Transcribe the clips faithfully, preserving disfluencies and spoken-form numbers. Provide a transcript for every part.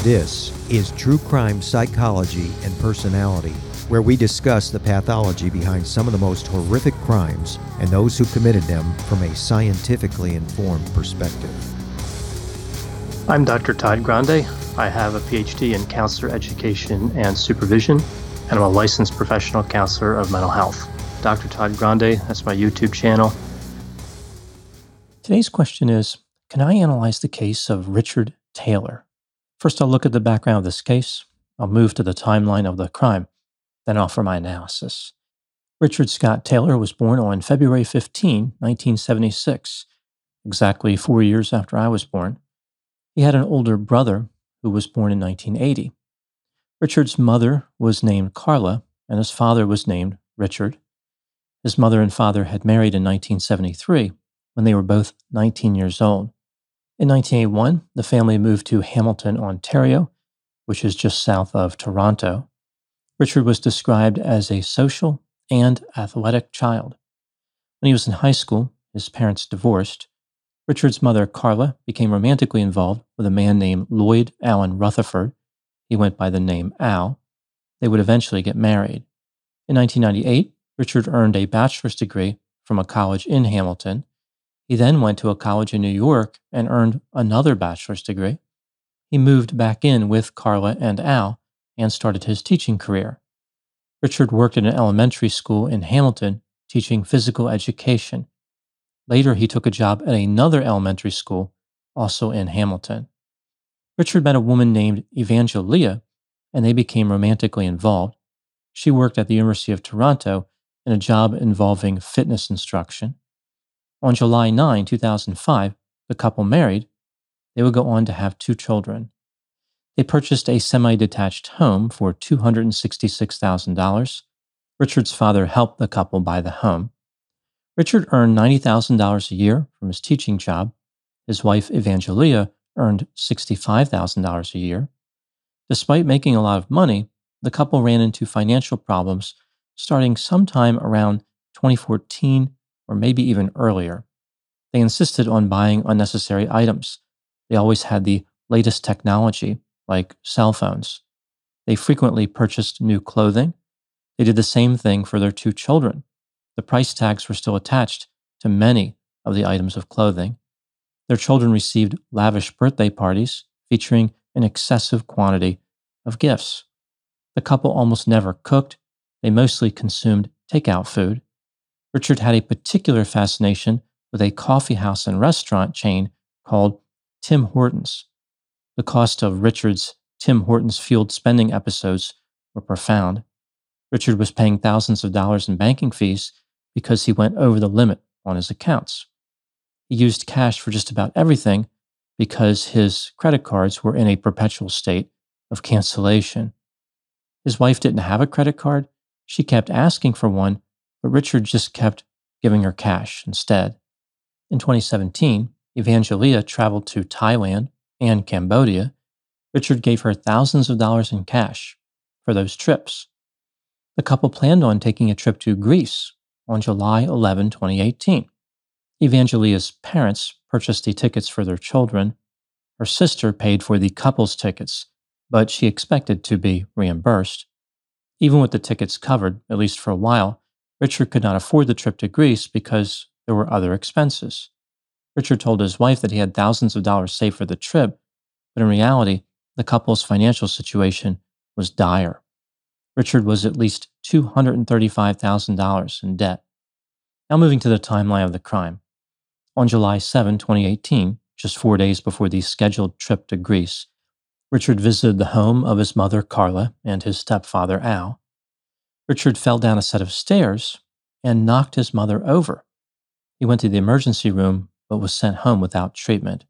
This is True Crime Psychology and Personality, where we discuss the pathology behind some of the most horrific crimes and those who committed them from a scientifically informed perspective. I'm Doctor Todd Grande. I have a P H D in counselor education and supervision, and I'm a licensed professional counselor of mental health. Doctor Todd Grande, that's my YouTube channel. Today's question is, can I analyze the case of Richard Taylor? First, I'll look at the background of this case. I'll move to the timeline of the crime, then offer my analysis. Richard Scott Taylor was born on February fifteenth, nineteen seventy-six, exactly four years after I was born. He had an older brother who was born in nineteen eighty. Richard's mother was named Carla, and his father was named Richard. His mother and father had married in nineteen seventy-three when they were both nineteen years old. In nineteen eighty-one, the family moved to Hamilton, Ontario, which is just south of Toronto. Richard was described as a social and athletic child. When he was in high school, his parents divorced. Richard's mother, Carla, became romantically involved with a man named Lloyd Allen Rutherford. He went by the name Al. They would eventually get married. In nineteen ninety-eight, Richard earned a bachelor's degree from a college in Hamilton. He then went to a college in New York and earned another bachelor's degree. He moved back in with Carla and Al and started his teaching career. Richard worked at an elementary school in Hamilton teaching physical education. Later, he took a job at another elementary school, also in Hamilton. Richard met a woman named Evangelia, and they became romantically involved. She worked at the University of Toronto in a job involving fitness instruction. On July ninth, two thousand five, the couple married. They would go on to have two children. They purchased a semi-detached home for two hundred sixty-six thousand dollars. Richard's father helped the couple buy the home. Richard earned ninety thousand dollars a year from his teaching job. His wife, Evangelia, earned sixty-five thousand dollars a year. Despite making a lot of money, the couple ran into financial problems starting sometime around twenty fourteen or maybe even earlier. They insisted on buying unnecessary items. They always had the latest technology, like cell phones. They frequently purchased new clothing. They did the same thing for their two children. The price tags were still attached to many of the items of clothing. Their children received lavish birthday parties featuring an excessive quantity of gifts. The couple almost never cooked. They mostly consumed takeout food. Richard had a particular fascination with a coffee house and restaurant chain called Tim Hortons. The cost of Richard's Tim Hortons fueled spending episodes were profound. Richard was paying thousands of dollars in banking fees because he went over the limit on his accounts. He used cash for just about everything because his credit cards were in a perpetual state of cancellation. His wife didn't have a credit card. She kept asking for one, but Richard just kept giving her cash instead. In twenty seventeen, Evangelia traveled to Thailand and Cambodia. Richard gave her thousands of dollars in cash for those trips. The couple planned on taking a trip to Greece on July eleventh, twenty eighteen. Evangelia's parents purchased the tickets for their children. Her sister paid for the couple's tickets, but she expected to be reimbursed. Even with the tickets covered, at least for a while, Richard could not afford the trip to Greece because there were other expenses. Richard told his wife that he had thousands of dollars saved for the trip, but in reality, the couple's financial situation was dire. Richard was at least two hundred thirty-five thousand dollars in debt. Now moving to the timeline of the crime. On July seventh, twenty eighteen, just four days before the scheduled trip to Greece, Richard visited the home of his mother, Carla, and his stepfather, Al. Richard fell down a set of stairs and knocked his mother over. He went to the emergency room but was sent home without treatment.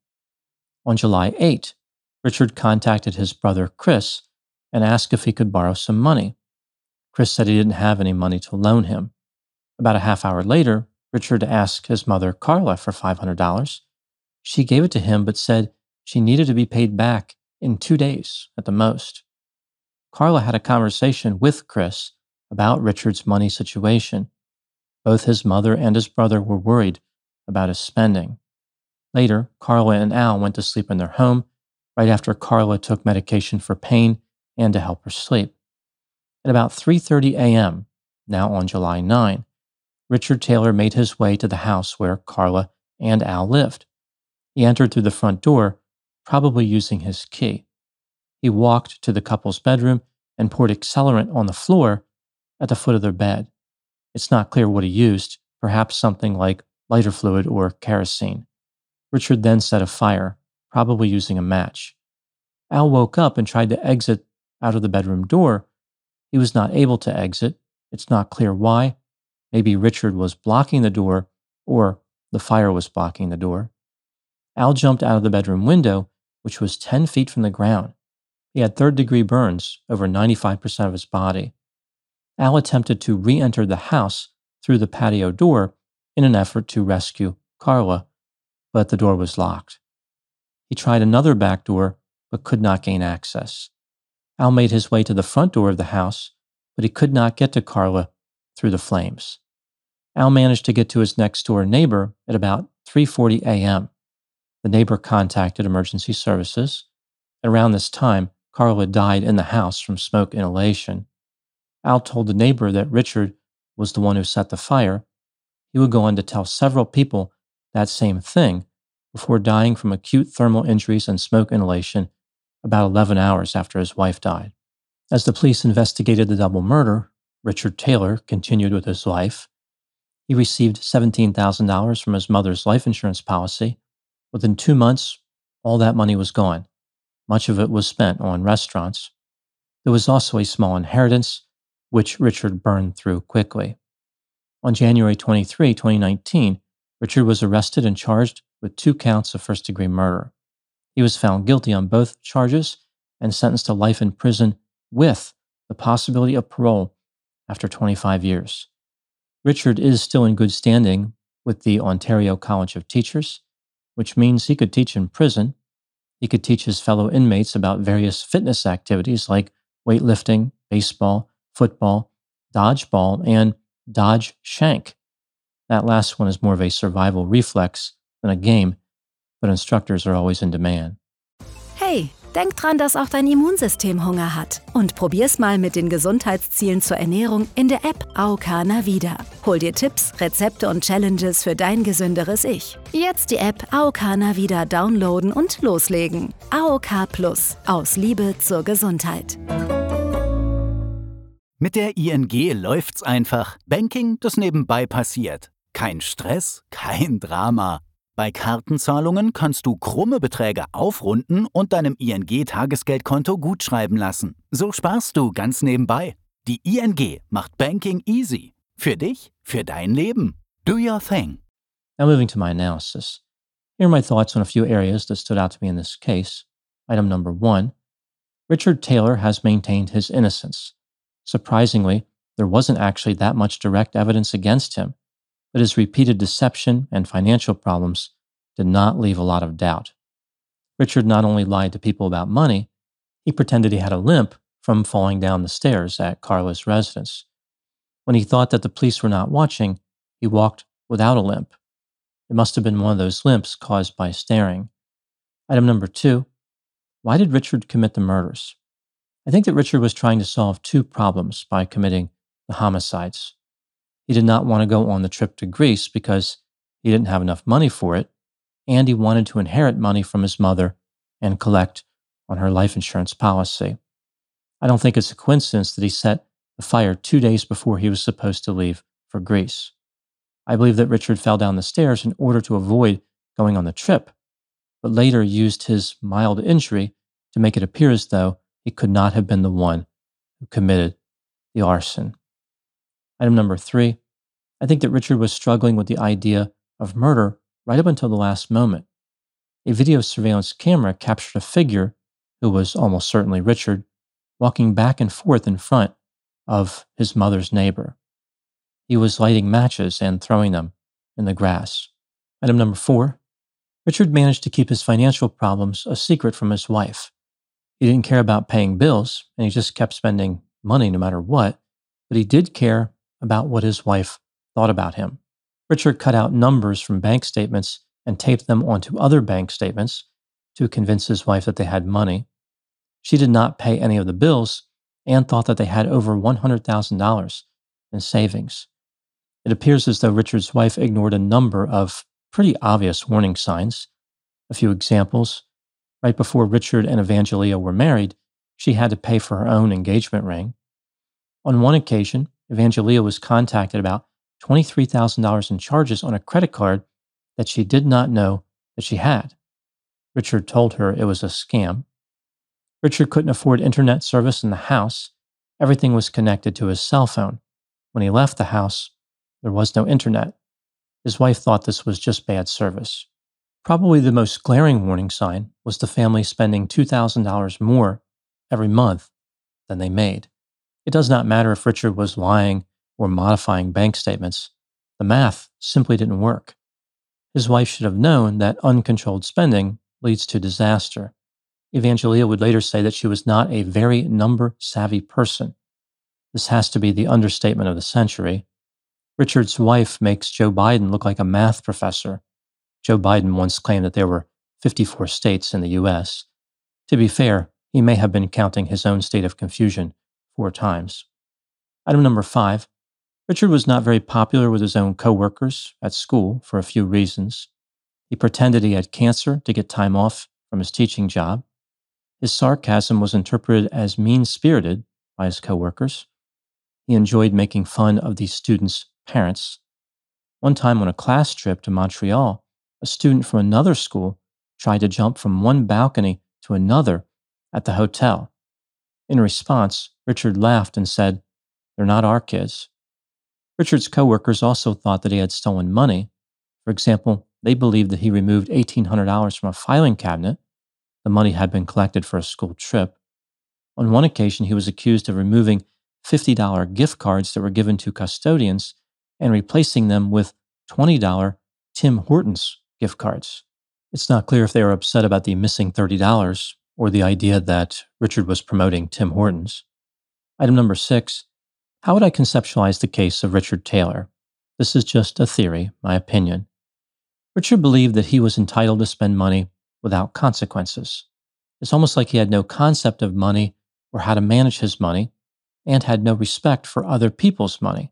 On July eighth, Richard contacted his brother, Chris, and asked if he could borrow some money. Chris said he didn't have any money to loan him. About a half hour later, Richard asked his mother, Carla, for five hundred dollars. She gave it to him but said she needed to be paid back in two days at the most. Carla had a conversation with Chris about Richard's money situation. Both his mother and his brother were worried about his spending. Later, Carla and Al went to sleep in their home, right after Carla took medication for pain and to help her sleep. At about three thirty a.m., now on July ninth, Richard Taylor made his way to the house where Carla and Al lived. He entered through the front door, probably using his key. He walked to the couple's bedroom and poured accelerant on the floor at the foot of their bed. It's not clear what he used, perhaps something like lighter fluid or kerosene. Richard then set a fire, probably using a match. Al woke up and tried to exit out of the bedroom door. He was not able to exit. It's not clear why. Maybe Richard was blocking the door or the fire was blocking the door. Al jumped out of the bedroom window, which was ten feet from the ground. He had third-degree burns over ninety-five percent of his body. Al attempted to re-enter the house through the patio door in an effort to rescue Carla, but the door was locked. He tried another back door, but could not gain access. Al made his way to the front door of the house, but he could not get to Carla through the flames. Al managed to get to his next-door neighbor at about three forty a.m. The neighbor contacted emergency services. Around this time, Carla died in the house from smoke inhalation. Al told the neighbor that Richard was the one who set the fire. He would go on to tell several people that same thing before dying from acute thermal injuries and smoke inhalation about eleven hours after his wife died. As the police investigated the double murder, Richard Taylor continued with his life. He received seventeen thousand dollars from his mother's life insurance policy. Within two months, all that money was gone. Much of it was spent on restaurants. There was also a small inheritance, which Richard burned through quickly. On January twenty-third, twenty nineteen, Richard was arrested and charged with two counts of first-degree murder. He was found guilty on both charges and sentenced to life in prison with the possibility of parole after twenty-five years. Richard is still in good standing with the Ontario College of Teachers, which means he could teach in prison. He could teach his fellow inmates about various fitness activities like weightlifting, baseball, football, dodgeball, and dodge shank. That last one is more of a survival reflex than a game, but instructors are always in demand. Hey, denk dran, dass auch dein Immunsystem Hunger hat. Und probier's mal mit den Gesundheitszielen zur Ernährung in der App A O K Navida. Hol dir Tipps, Rezepte und Challenges für dein gesünderes Ich. Jetzt die App A O K Navida downloaden und loslegen. A O K Plus. Aus Liebe zur Gesundheit. Mit der I N G läuft's einfach. Banking, das nebenbei passiert. Kein Stress, kein Drama. Bei Kartenzahlungen kannst du krumme Beträge aufrunden und deinem I N G-Tagesgeldkonto gutschreiben lassen. So sparst du ganz nebenbei. Die I N G macht Banking easy. Für dich, für dein Leben. Do your thing. Now moving to my analysis. Here are my thoughts on a few areas that stood out to me in this case. Item number one, Richard Taylor has maintained his innocence. Surprisingly, there wasn't actually that much direct evidence against him, but his repeated deception and financial problems did not leave a lot of doubt. Richard not only lied to people about money, he pretended he had a limp from falling down the stairs at Carla's residence. When he thought that the police were not watching, he walked without a limp. It must have been one of those limps caused by staring. Item number two, why did Richard commit the murders? I think that Richard was trying to solve two problems by committing the homicides. He did not want to go on the trip to Greece because he didn't have enough money for it, and he wanted to inherit money from his mother and collect on her life insurance policy. I don't think it's a coincidence that he set the fire two days before he was supposed to leave for Greece. I believe that Richard fell down the stairs in order to avoid going on the trip, but later used his mild injury to make it appear as though he could not have been the one who committed the arson. Item number three, I think that Richard was struggling with the idea of murder right up until the last moment. A video surveillance camera captured a figure, who was almost certainly Richard, walking back and forth in front of his mother's neighbor. He was lighting matches and throwing them in the grass. Item number four, Richard managed to keep his financial problems a secret from his wife. He didn't care about paying bills, and he just kept spending money no matter what, but he did care about what his wife thought about him. Richard cut out numbers from bank statements and taped them onto other bank statements, to convince his wife that they had money. She did not pay any of the bills and thought that they had over one hundred thousand dollars in savings. It appears as though Richard's wife ignored a number of pretty obvious warning signs. A few examples. Right before Richard and Evangelia were married, she had to pay for her own engagement ring. On one occasion, Evangelia was contacted about twenty-three thousand dollars in charges on a credit card that she did not know that she had. Richard told her it was a scam. Richard couldn't afford internet service in the house. Everything was connected to his cell phone. When he left the house, there was no internet. His wife thought this was just bad service. Probably the most glaring warning sign was the family spending two thousand dollars more every month than they made. It does not matter if Richard was lying or modifying bank statements. The math simply didn't work. His wife should have known that uncontrolled spending leads to disaster. Evangelia would later say that she was not a very number-savvy person. This has to be the understatement of the century. Richard's wife makes Joe Biden look like a math professor. Joe Biden once claimed that there were fifty-four states in the U S. To be fair, he may have been counting his own state of confusion four times. Item number five. Richard was not very popular with his own co-workers at school for a few reasons. He pretended he had cancer to get time off from his teaching job. His sarcasm was interpreted as mean-spirited by his co-workers. He enjoyed making fun of these students' parents. One time on a class trip to Montreal, a student from another school tried to jump from one balcony to another at the hotel. In response, Richard laughed and said, "They're not our kids." Richard's co-workers also thought that he had stolen money. For example, they believed that he removed eighteen hundred dollars from a filing cabinet. The money had been collected for a school trip. On one occasion, he was accused of removing fifty dollars gift cards that were given to custodians and replacing them with twenty dollars Tim Hortons gift cards. It's not clear if they were upset about the missing thirty dollars or the idea that Richard was promoting Tim Hortons. Item number six. How would I conceptualize the case of Richard Taylor? This is just a theory, my opinion. Richard believed that he was entitled to spend money without consequences. It's almost like he had no concept of money or how to manage his money, and had no respect for other people's money.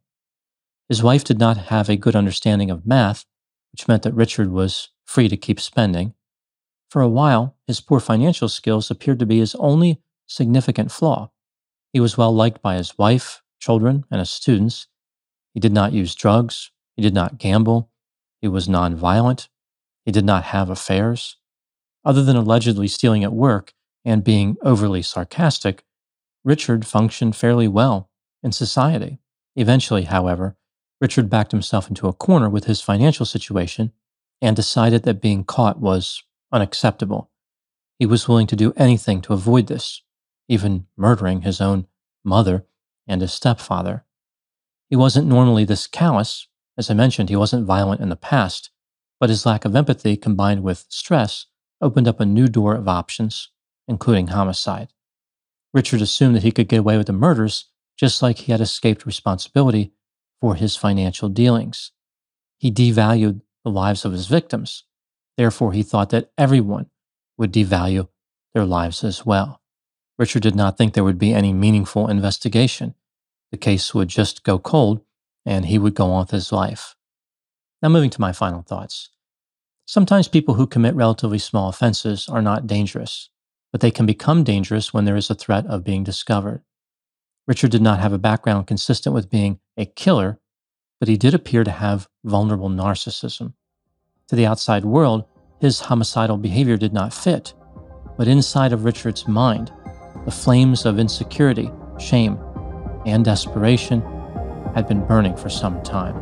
His wife did not have a good understanding of math, which meant that Richard was free to keep spending. For a while, his poor financial skills appeared to be his only significant flaw. He was well liked by his wife, children, and his students. He did not use drugs. He did not gamble. He was nonviolent. He did not have affairs. Other than allegedly stealing at work and being overly sarcastic, Richard functioned fairly well in society. Eventually, however, Richard backed himself into a corner with his financial situation and decided that being caught was unacceptable. He was willing to do anything to avoid this, even murdering his own mother and his stepfather. He wasn't normally this callous. As I mentioned, he wasn't violent in the past, but his lack of empathy combined with stress opened up a new door of options, including homicide. Richard assumed that he could get away with the murders just like he had escaped responsibility for his financial dealings. He devalued the lives of his victims. Therefore, he thought that everyone would devalue their lives as well. Richard did not think there would be any meaningful investigation. The case would just go cold, and he would go on with his life. Now moving to my final thoughts. Sometimes people who commit relatively small offenses are not dangerous, but they can become dangerous when there is a threat of being discovered. Richard did not have a background consistent with being a killer, but he did appear to have vulnerable narcissism. To the outside world, his homicidal behavior did not fit, but inside of Richard's mind, the flames of insecurity, shame, and desperation had been burning for some time.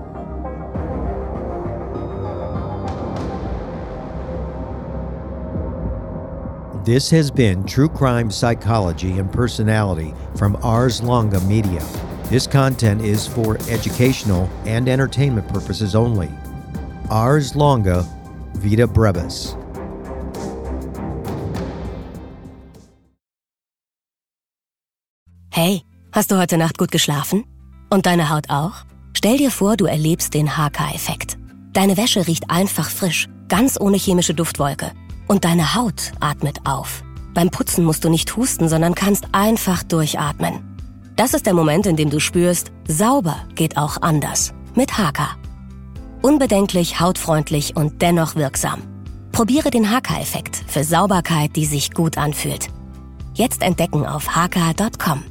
This has been True Crime Psychology and Personality from Ars Longa Media. This content is for educational and entertainment purposes only. Ars Longa, Vita Brevis. Hey, hast du heute Nacht gut geschlafen? Und deine Haut auch? Stell dir vor, du erlebst den H K-Effekt. Deine Wäsche riecht einfach frisch, ganz ohne chemische Duftwolke. Und deine Haut atmet auf. Beim Putzen musst du nicht husten, sondern kannst einfach durchatmen. Das ist der Moment, in dem du spürst, sauber geht auch anders. Mit Haakaa. Unbedenklich, hautfreundlich und dennoch wirksam. Probiere den Haakaa-Effekt für Sauberkeit, die sich gut anfühlt. Jetzt entdecken auf haakaa Punkt com.